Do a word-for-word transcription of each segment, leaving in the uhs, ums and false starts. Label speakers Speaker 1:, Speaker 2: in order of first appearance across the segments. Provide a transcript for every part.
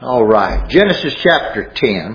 Speaker 1: All right, Genesis chapter ten.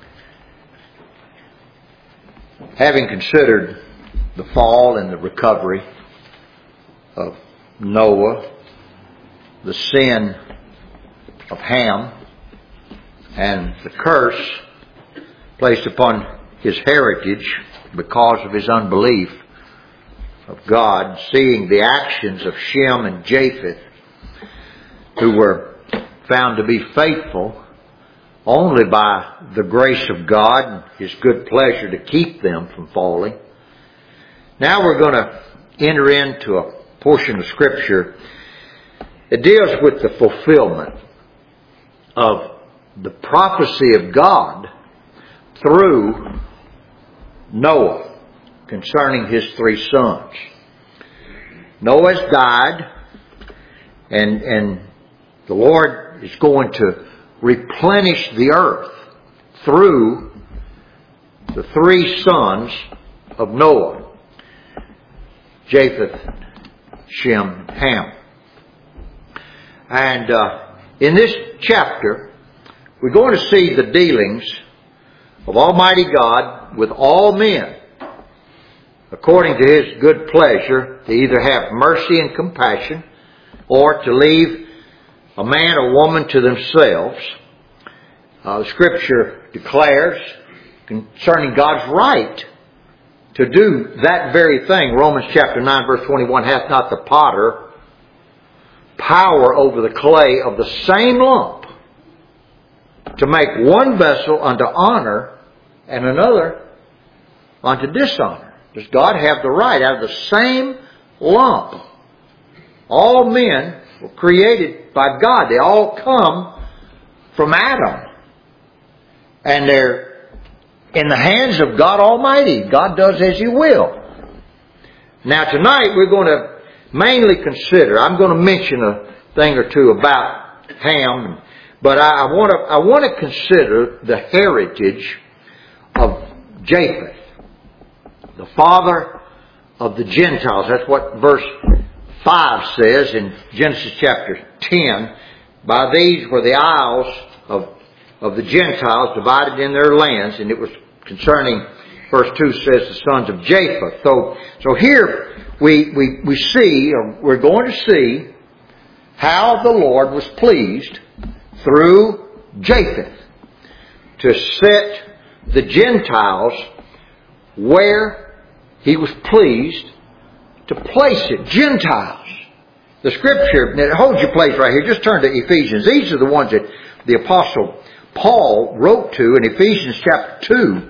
Speaker 1: Having considered the fall and the recovery of Noah, the sin of Ham, and the curse placed upon his heritage because of his unbelief of God, seeing the actions of Shem and Japheth, who were found to be faithful only by the grace of God and His good pleasure to keep them from falling. Now we're going to enter into a portion of Scripture that deals with the fulfillment of the prophecy of God through Noah concerning his three sons. Noah's died, and, and the Lord is going to replenish the earth through the three sons of Noah: Japheth, Shem, and Ham. And uh, in this chapter, we're going to see the dealings of Almighty God with all men, according to His good pleasure to either have mercy and compassion or to leave a man or woman to themselves. Uh, the Scripture declares concerning God's right to do that very thing. Romans chapter nine verse twenty-one, hath not the potter power over the clay of the same lump to make one vessel unto honor and another unto dishonor? Does God have the right out of the same lump? All men were created by God. They all come from Adam. And they're in the hands of God Almighty. God does as He will. Now tonight we're going to mainly consider, I'm going to mention a thing or two about Ham, but I, I want to I want to consider the heritage of Japheth, the father of the Gentiles. That's what verse five says in Genesis chapter ten. By these were the isles of, of the Gentiles divided in their lands. And it was concerning, verse two says, the sons of Japheth. So, so here we, we, we see, or we're going to see, how the Lord was pleased through Japheth to set the Gentiles where He was pleased to place it. Gentiles. The Scripture, it holds your place right here. Just turn to Ephesians. These are the ones that the Apostle Paul wrote to in Ephesians chapter two.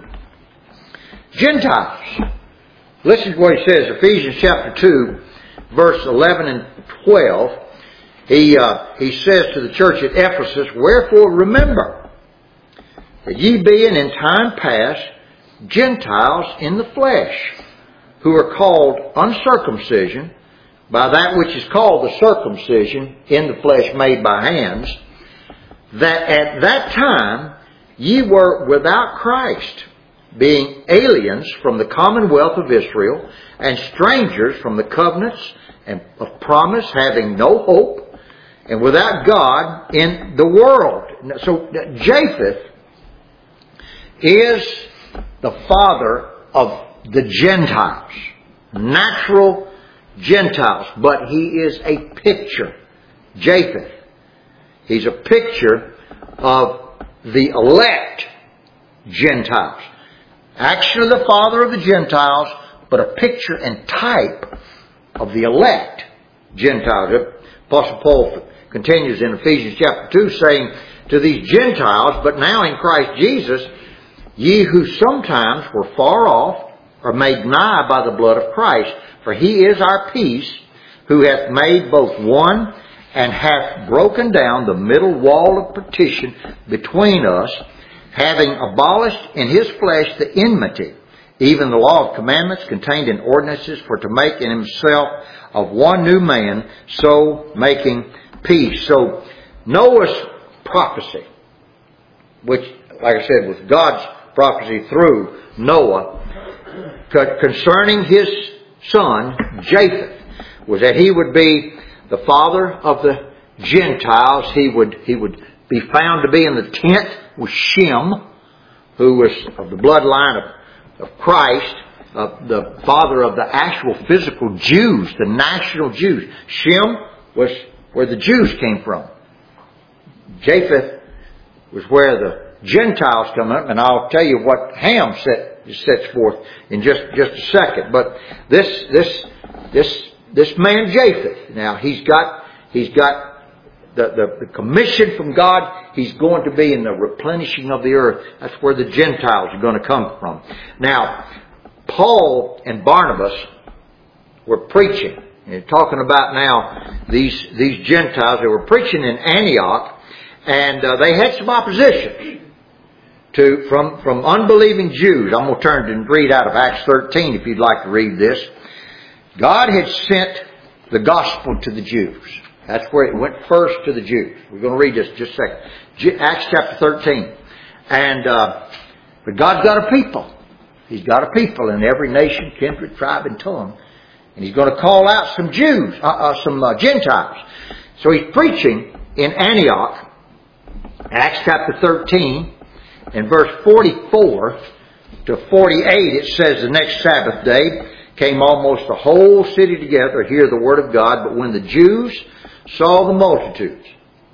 Speaker 1: Gentiles. Listen to what he says. Ephesians chapter two, verse eleven and twelve. He, uh, he says to the church at Ephesus, wherefore remember that ye being in time past Gentiles in the flesh, who are called uncircumcision by that which is called the circumcision in the flesh made by hands, that at that time ye were without Christ, being aliens from the commonwealth of Israel, and strangers from the covenants and of promise, having no hope, and without God in the world. So Japheth is the father of the Gentiles, natural Gentiles, but he is a picture. Japheth. He's a picture of the elect Gentiles. Actually the father of the Gentiles, but a picture and type of the elect Gentiles. Apostle Paul continues in Ephesians chapter two saying to these Gentiles, but now in Christ Jesus, ye who sometimes were far off are made nigh by the blood of Christ. For He is our peace, who hath made both one, and hath broken down the middle wall of partition between us, having abolished in His flesh the enmity, even the law of commandments contained in ordinances, for to make in Himself of one new man, so making peace. So Noah's prophecy, which, like I said, was God's prophecy through Noah, concerning his son Japheth, was that he would be the father of the Gentiles. He would he would be found to be in the tent was Shem, who was of the bloodline of, of Christ, uh, the father of the actual physical Jews, the national Jews. Shem was where the Jews came from. Japheth was where the Gentiles come up, and I'll tell you what Ham set, sets forth in just, just a second. But this this this this man Japheth, now he's got he's got the, the, the commission from God. He's going to be in the replenishing of the earth. That's where the Gentiles are going to come from. Now, Paul and Barnabas were preaching. And talking about now these these Gentiles. They were preaching in Antioch, and uh, they had some opposition to from from unbelieving Jews. I'm going to turn and read out of Acts thirteen if you'd like to read this. God had sent the gospel to the Jews. That's where it went first, to the Jews. We're going to read this in just a second. Acts chapter thirteen. And uh, but God's got a people. He's got a people in every nation, kindred, tribe, and tongue. And He's going to call out some Jews, uh, uh, some uh, Gentiles. So He's preaching in Antioch, Acts chapter thirteen, and verse forty-four to forty-eight, it says, the next Sabbath day came almost the whole city together to hear the word of God. But when the Jews saw the multitudes,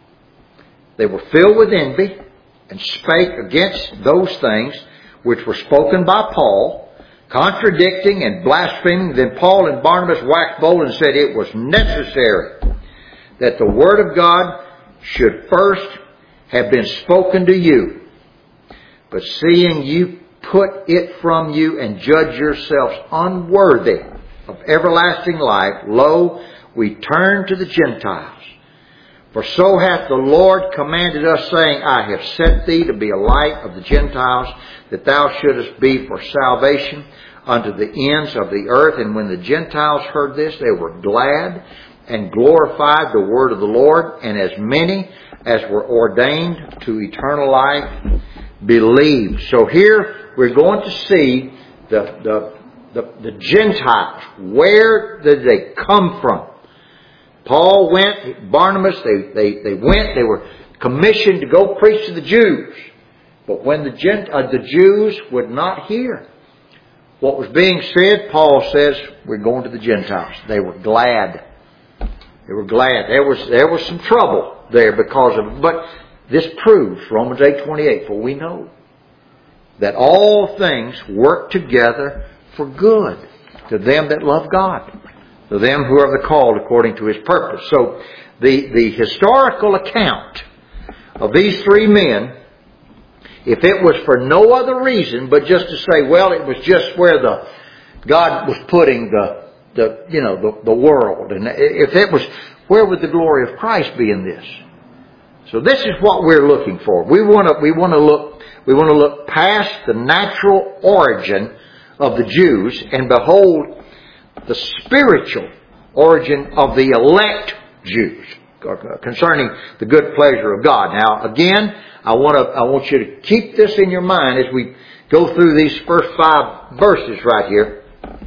Speaker 1: they were filled with envy and spake against those things which were spoken by Paul, contradicting and blaspheming. Then Paul and Barnabas waxed bold and said it was necessary that the word of God should first have been spoken to you. But seeing you put it from you and judge yourselves unworthy of everlasting life, lo, we turn to the Gentiles. For so hath the Lord commanded us, saying, I have set thee to be a light of the Gentiles, that thou shouldest be for salvation unto the ends of the earth. And when the Gentiles heard this, they were glad and glorified the word of the Lord. And as many as were ordained to eternal life believed. So here we're going to see the, the, the, the Gentiles. Where did they come from? Paul went, Barnabas, they, they, they went, they were commissioned to go preach to the Jews. But when the, Gent, uh, the Jews would not hear what was being said, Paul says, we're going to the Gentiles. They were glad. They were glad. There was, there was some trouble there because of it. But this proves, Romans eight twenty-eight, for we know that all things work together for good to them that love God, to them who are the called according to His purpose. So the, the historical account of these three men, if it was for no other reason but just to say, well, it was just where the God was putting the, the you know, the, the world. And if it was, where would the glory of Christ be in this? So this is what we're looking for. We want to, we want to look, we want to look past the natural origin of the Jews and behold the spiritual origin of the elect Jews concerning the good pleasure of God. Now, again, I want to, I want you to keep this in your mind as we go through these first five verses right here.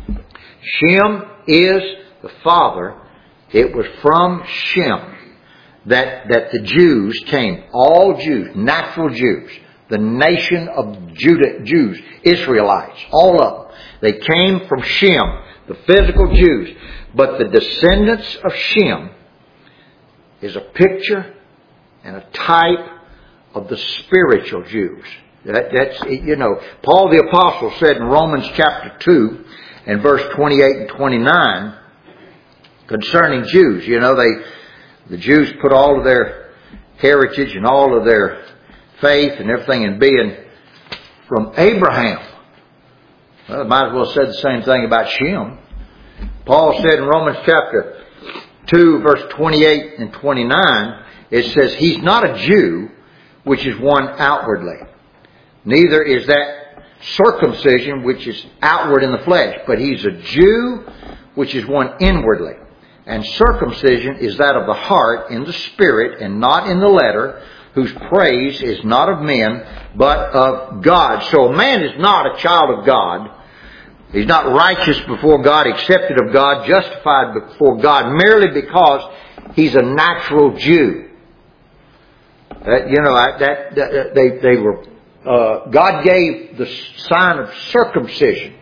Speaker 1: Shem is the father. It was from Shem that, that the Jews came. All Jews, natural Jews, the nation of Judah, Jews, Israelites, all of them. They came from Shem, the physical Jews. But the descendants of Shem is a picture and a type of the spiritual Jews. That, that's, you know, Paul the Apostle said in Romans chapter two and verse twenty-eight and twenty-nine concerning Jews, you know, they, the Jews put all of their heritage and all of their faith and everything in being from Abraham. Well, I might as well have said the same thing about Shem. Paul said in Romans chapter two, verse twenty-eight and twenty-nine, it says, He's not a Jew, which is one outwardly. Neither is that circumcision, which is outward in the flesh. But He's a Jew, which is one inwardly. And circumcision is that of the heart in the spirit and not in the letter, whose praise is not of men, but of God. So a man is not a child of God. He's not righteous before God, accepted of God, justified before God, merely because he's a natural Jew. Uh, you know, I, that, that they they were. Uh, God gave the sign of circumcision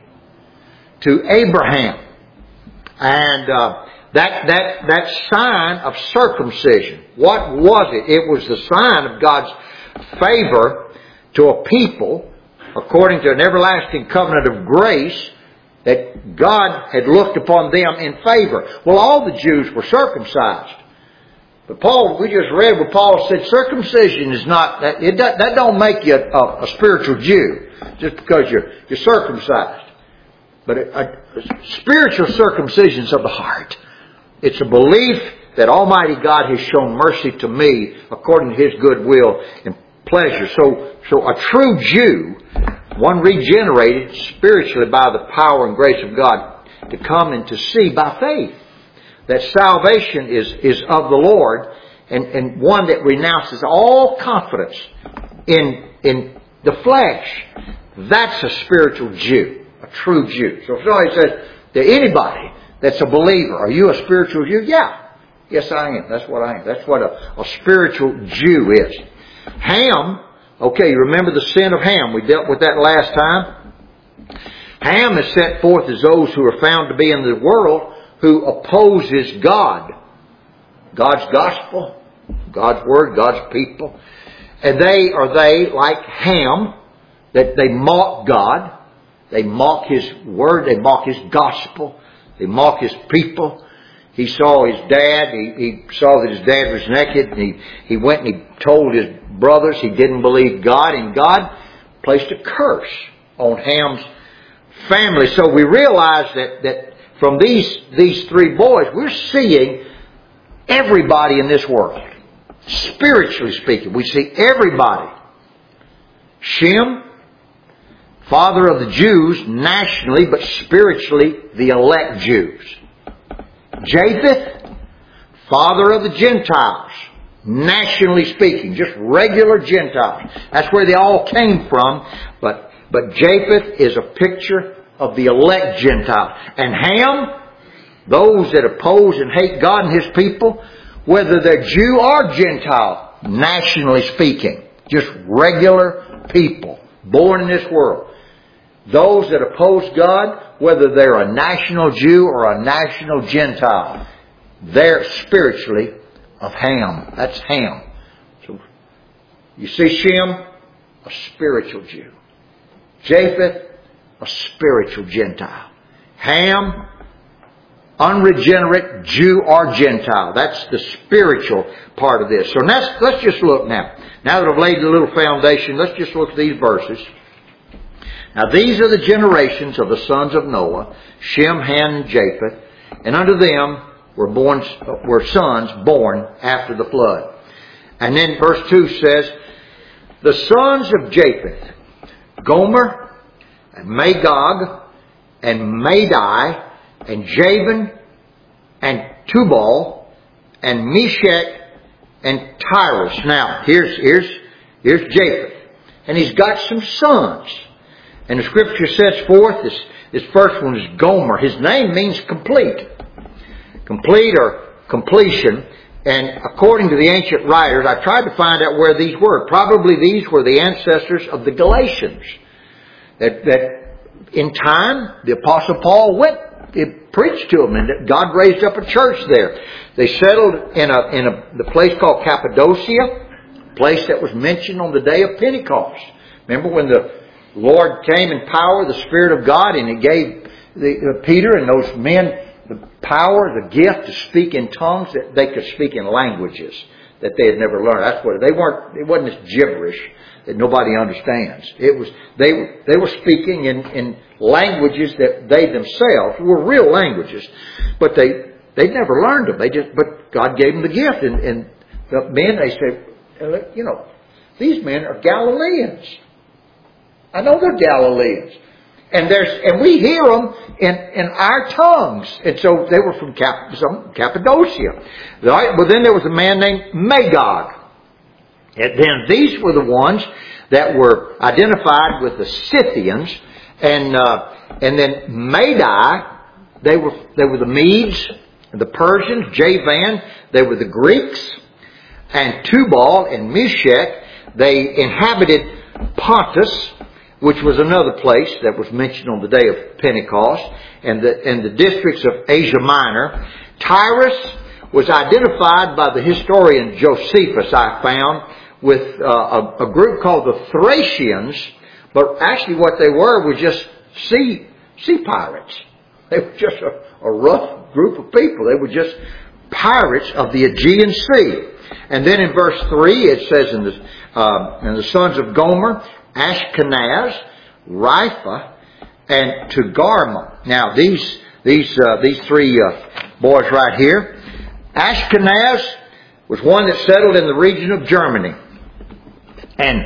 Speaker 1: to Abraham, and uh, that that that sign of circumcision. What was it? It was the sign of God's favor to a people, according to an everlasting covenant of grace, that God had looked upon them in favor. Well, all the Jews were circumcised. But Paul, we just read where Paul said circumcision is not, that, it, that don't make you a, a spiritual Jew just because you're, you're circumcised. But a, a spiritual circumcision is of the heart. It's a belief that Almighty God has shown mercy to me according to His good will and pleasure. So, so a true Jew, one regenerated spiritually by the power and grace of God, to come and to see by faith that salvation is, is of the Lord, and, and one that renounces all confidence in, in the flesh. That's a spiritual Jew, a true Jew. So if somebody says to anybody that's a believer, are you a spiritual Jew? Yeah. Yes, I am. That's what I am. That's what a, a spiritual Jew is. Ham, okay, you remember the sin of Ham. We dealt with that last time. Ham is set forth as those who are found to be in the world who opposes God. God's gospel, God's word, God's people. And they are they, like Ham, that they mock God. They mock His word. They mock His gospel. They mock His people. He saw his dad. He, he saw that his dad was naked. And he, he went and he told his brothers he didn't believe God. And God placed a curse on Ham's family. So we realize that, that from these, these three boys, we're seeing everybody in this world. Spiritually speaking, we see everybody. Shem, father of the Jews nationally, but spiritually the elect Jews. Japheth, father of the Gentiles, nationally speaking, just regular Gentiles. That's where they all came from. But, but Japheth is a picture of the elect Gentiles. And Ham, those that oppose and hate God and His people, whether they're Jew or Gentile, nationally speaking, just regular people born in this world. Those that oppose God, whether they're a national Jew or a national Gentile, they're spiritually of Ham. That's Ham. So you see Shem, a spiritual Jew. Japheth, a spiritual Gentile. Ham, unregenerate Jew or Gentile. That's the spiritual part of this. So let's, let's just look now. Now that I've laid a little foundation, let's just look at these verses. Now these are the generations of the sons of Noah, Shem, Ham, and Japheth, and unto them were born were sons born after the flood. And then verse two says, the sons of Japheth, Gomer, and Magog, and Madai, and Javan, and Tubal, and Meshach, and Tyrus. Now, here's, here's, here's Japheth. And he's got some sons. And the Scripture sets forth, this, this first one is Gomer. His name means complete. Complete or completion. And according to the ancient writers, I tried to find out where these were. Probably these were the ancestors of the Galatians. That, that in time, the Apostle Paul went, it preached to them, and that God raised up a church there. They settled in a, in a, the place called Cappadocia, a place that was mentioned on the day of Pentecost. Remember when the Lord came in power, the Spirit of God, and He gave the, uh, Peter and those men the power, the gift to speak in tongues, that they could speak in languages that they had never learned. That's what they weren't. It wasn't this gibberish that nobody understands. It was they they were speaking in, in languages that they themselves were real languages, but they they never learned them. They just but God gave them the gift, and, and the men, they said, you know, these men are Galileans. I know they're Galileans. And there's, and we hear them in, in our tongues. And so they were from Cap, some, Cappadocia. Right? Well, then there was a man named Magog. And then these were the ones that were identified with the Scythians. And, uh, and then Madai, they were, they were the Medes, the Persians, Javan, they were the Greeks. and Tubal and Meshech. They inhabited Pontus, which was another place that was mentioned on the day of Pentecost, and the, and the districts of Asia Minor. Tyrus was identified by the historian Josephus, I found, with uh, a, a group called the Thracians, but actually what they were was just sea, sea pirates. They were just a, a rough group of people. They were just pirates of the Aegean Sea. And then in verse three it says, in the, uh, and the sons of Gomer, Ashkenaz, Ripha, and Togarmah. Now these these uh, these three uh, boys right here. Ashkenaz was one that settled in the region of Germany. And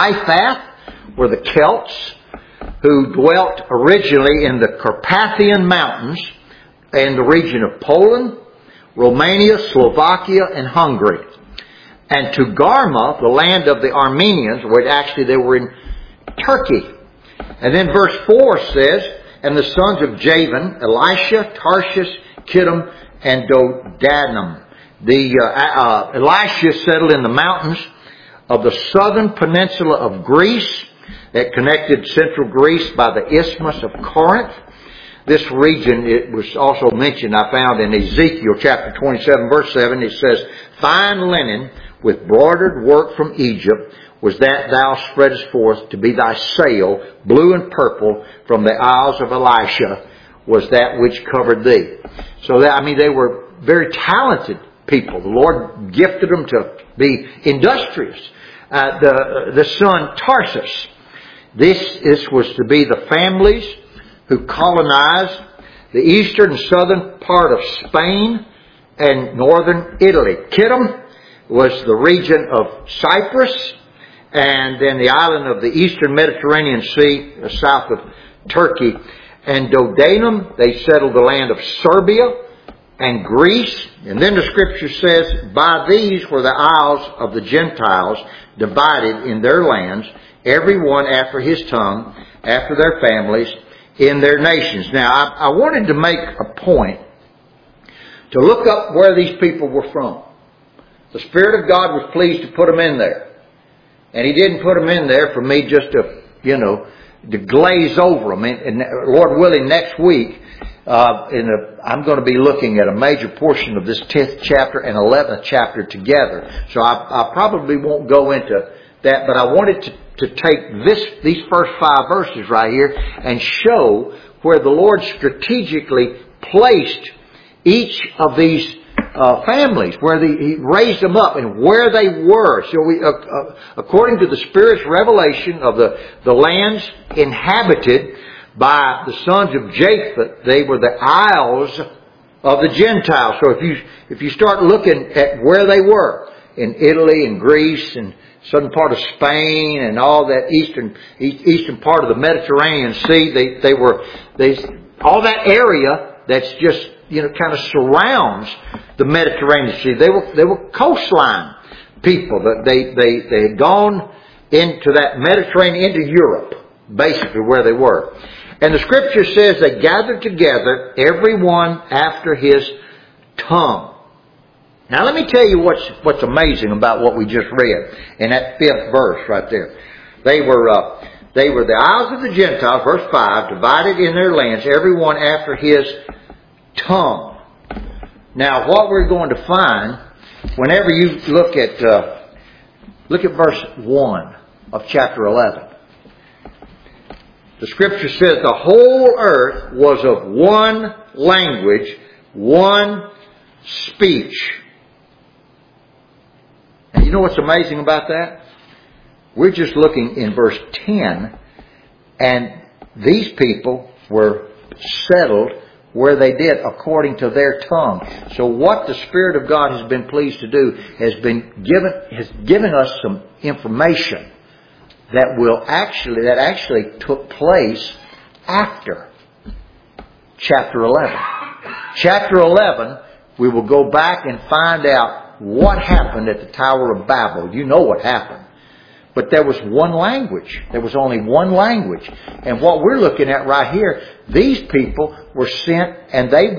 Speaker 1: Riphath were the Celts who dwelt originally in the Carpathian Mountains in the region of Poland, Romania, Slovakia, and Hungary. And Togarmah, the land of the Armenians, where actually they were in Turkey. And then verse four says, and the sons of Javan, Elisha, Tarshish, Kittim, and Dodanim. The uh, uh, Elisha settled in the mountains of the southern peninsula of Greece that connected central Greece by the Isthmus of Corinth. This region, it was also mentioned, I found in Ezekiel chapter twenty-seven, verse seven. It says, fine linen with broidered work from Egypt was that thou spreadest forth to be thy sail, blue and purple, from the isles of Elisha was that which covered thee. So that, I mean, they were very talented people. The Lord gifted them to be industrious. Uh, the, the son Tarsus. This, this was to be the families who colonized the eastern and southern part of Spain and northern Italy. Kittim was the region of Cyprus, and then the island of the eastern Mediterranean Sea, south of Turkey. And Dodanim, they settled the land of Serbia and Greece. And then the scripture says, by these were the isles of the Gentiles divided in their lands, every one after his tongue, after their families, in their nations. Now, I, I wanted to make a point to look up where these people were from. The Spirit of God was pleased to put them in there. And He didn't put them in there for me just to, you know, to glaze over them. And, and Lord willing, next week, uh, in a, I'm going to be looking at a major portion of this tenth chapter and eleventh chapter together. So I, I probably won't go into that, but I wanted to to take this, these first five verses right here and show where the Lord strategically placed each of these uh, families, where the, He raised them up and where they were. So we, uh, uh, according to the Spirit's revelation of the, the lands inhabited by the sons of Japheth, they were the isles of the Gentiles. So if you, if you start looking at where they were, in Italy and Greece and southern part of Spain and all that eastern eastern part of the Mediterranean Sea, they they were they all that area that's just, you know, kind of surrounds the Mediterranean Sea. They were they were coastline people. That they they they had gone into that Mediterranean, into Europe, basically where they were. And the scripture says they gathered together, everyone after his tongue. Now let me tell you what's what's amazing about what we just read in that fifth verse right there. They were uh, they were the isles of the Gentiles, verse five, divided in their lands, everyone after his tongue. Now what we're going to find, whenever you look at uh, look at verse one of chapter eleven, the scripture says the whole earth was of one language, one speech. And you know what's amazing about that? We're just looking in verse ten, and these people were settled where they did according to their tongue. So what the Spirit of God has been pleased to do has been given has given us some information that will actually that actually took place after chapter eleven. Chapter eleven, we will go back and find out what happened at the Tower of Babel. You know what happened. But there was one language. There was only one language. And what we're looking at right here, these people were sent and they went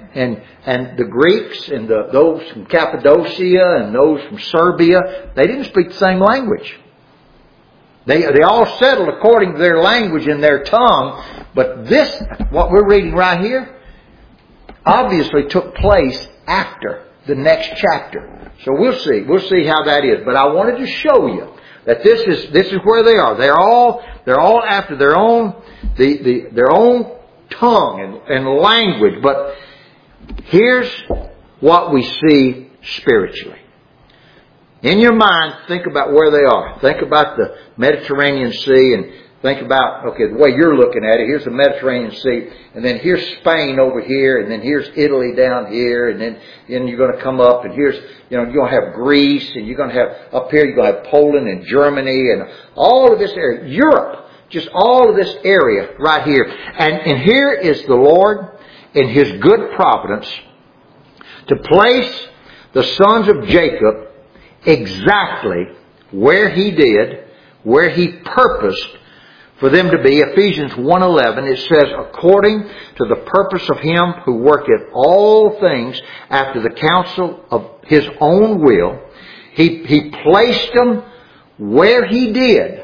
Speaker 1: and, and the Greeks and the, those from Cappadocia and those from Serbia, they didn't speak the same language. They, they all settled according to their language and their tongue. But this, what we're reading right here, obviously took place after the next chapter. So we'll see. We'll see how that is. But I wanted to show you that this is this is where they are. They're all they're all after their own the, the their own tongue and, and language. But here's what we see spiritually. In your mind, think about where they are. Think about the Mediterranean Sea and think about, okay, the way you're looking at it, here's the Mediterranean Sea, and then here's Spain over here, and then here's Italy down here, and then, then you're going to come up, and here's, you know, you're going to have Greece, and you're going to have, up here, you're going to have Poland and Germany, and all of this area, Europe, just all of this area right here. And, and here is the Lord in His good providence to place the sons of Jacob exactly where He did, where He purposed for them to be. Ephesians one eleven, it says, according to the purpose of Him who worketh all things after the counsel of His own will, He, he placed them where He did.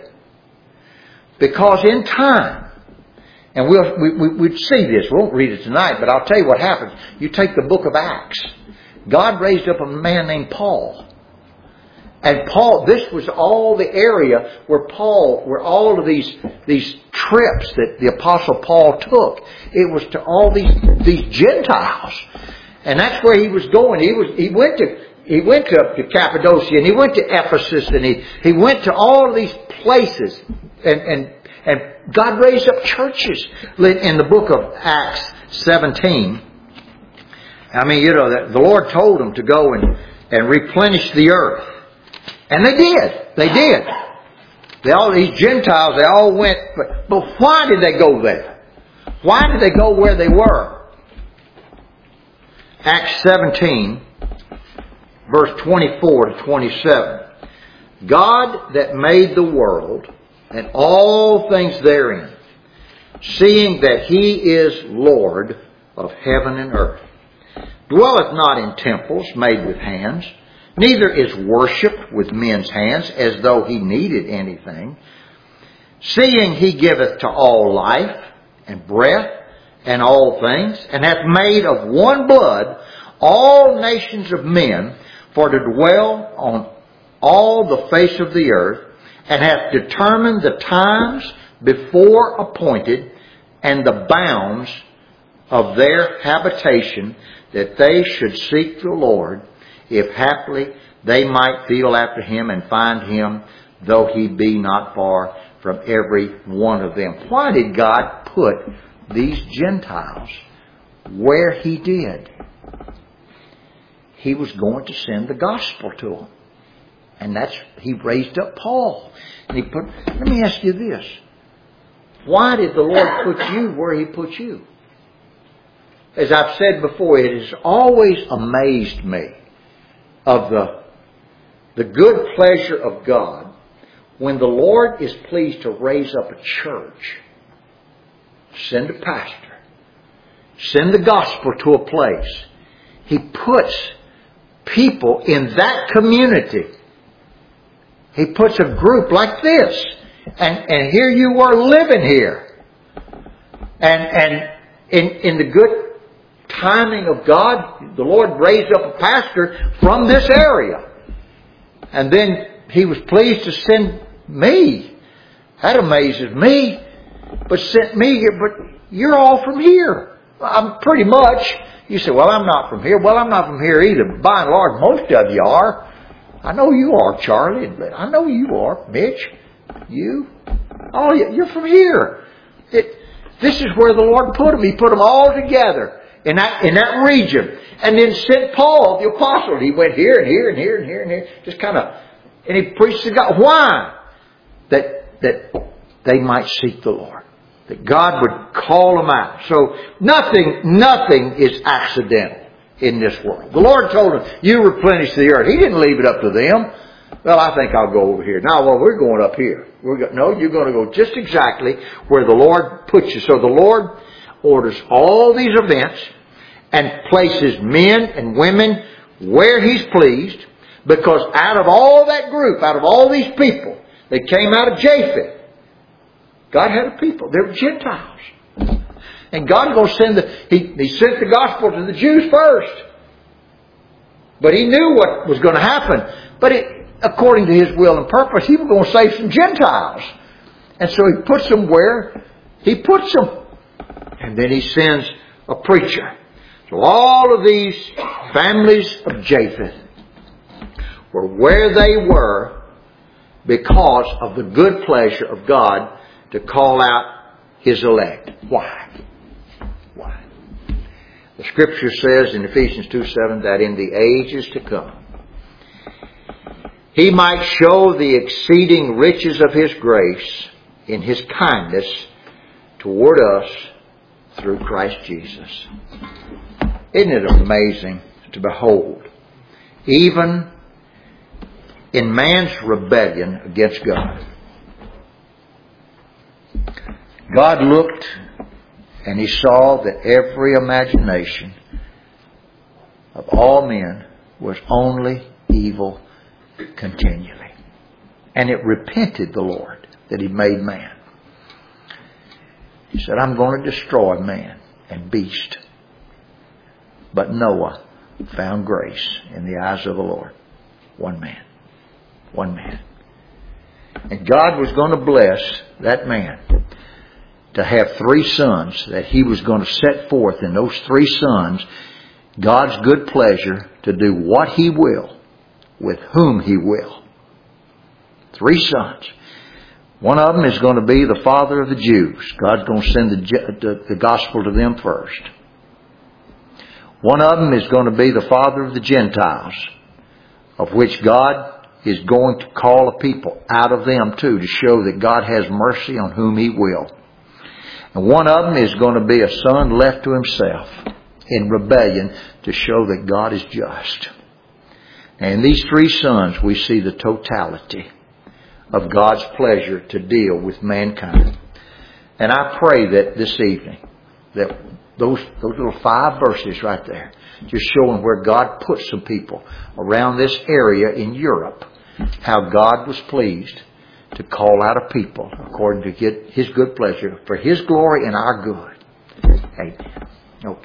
Speaker 1: Because in time, and we'll, we, we, we'd see this, we won't read it tonight, but I'll tell you what happens. You take the book of Acts. God raised up a man named Paul. And Paul, this was all the area where Paul, where all of these, these trips that the Apostle Paul took. It was to all these, these Gentiles. And that's where he was going. He was, he went to, he went to, to Cappadocia and he went to Ephesus and he, he went to all of these places. And, and, and God raised up churches in the book of Acts seventeen. I mean, you know, the Lord told them to go and, and replenish the earth. And they did. They did. They all, these Gentiles, they all went. But, but why did they go there? Why did they go where they were? Acts seventeen, verse twenty-four to twenty-seven. God that made the world and all things therein, seeing that He is Lord of heaven and earth, dwelleth not in temples made with hands, neither is worshipped with men's hands as though He needed anything, seeing He giveth to all life and breath and all things, and hath made of one blood all nations of men for to dwell on all the face of the earth, and hath determined the times before appointed and the bounds of their habitation, that they should seek the Lord, if haply they might feel after Him and find Him, though He be not far from every one of them. Why did God put these Gentiles where He did? He was going to send the gospel to them. And that's, He raised up Paul. And He put, let me ask you this. Why did the Lord put you where He put you? As I've said before, it has always amazed me of the, the good pleasure of God when the Lord is pleased to raise up a church, send a pastor, send the gospel to a place. He puts people in that community. He puts a group like this. And, and here you are living here. And, and in, in the good timing of God, the Lord raised up a pastor from this area. And then He was pleased to send me. That amazes me. But sent me here. But you're all from here. I'm pretty much. You say, well, I'm not from here. Well, I'm not from here either. But by and large, most of you are. I know you are, Charlie. I know you are, Mitch. You. Oh, you're from here. It, this is where the Lord put them. He put them all together in that, in that region. And then sent Paul, the apostle. He went here and here and here and here and here. Just kind of, and he preached to God. Why? That, that they might seek the Lord. That God would call them out. So nothing, nothing is accidental in this world. The Lord told them, you replenish the earth. He didn't leave it up to them. Well, I think I'll go over here. Now, well, we're going up here. We're go- no, you're going to go just exactly where the Lord puts you. So the Lord orders all these events, and places men and women where He's pleased, because out of all that group, out of all these people that came out of Japheth, God had a people. They were Gentiles. And God's going to send the, he, he sent the gospel to the Jews first. But He knew what was going to happen. But it, according to His will and purpose, He was going to save some Gentiles. And so He puts them where He puts them. And then He sends a preacher. So all of these families of Japheth were where they were because of the good pleasure of God to call out His elect. Why? Why? The Scripture says in Ephesians two seven that in the ages to come He might show the exceeding riches of His grace in His kindness toward us through Christ Jesus. Isn't it amazing to behold, even in man's rebellion against God, God looked and He saw that every imagination of all men was only evil continually. And it repented the Lord that He made man. He said, I'm going to destroy man and beast. But Noah found grace in the eyes of the Lord. One man. One man. And God was going to bless that man to have three sons that He was going to set forth in those three sons God's good pleasure to do what He will with whom He will. Three sons. One of them is going to be the father of the Jews. God's going to send the, the, the gospel to them first. One of them is going to be the father of the Gentiles, of which God is going to call a people out of them too, to show that God has mercy on whom He will. And one of them is going to be a son left to himself in rebellion to show that God is just. And in these three sons we see the totality of God's pleasure to deal with mankind. And I pray that this evening, that those, those little five verses right there, just showing where God put some people around this area in Europe, how God was pleased to call out a people according to His good pleasure for His glory and our good. Amen.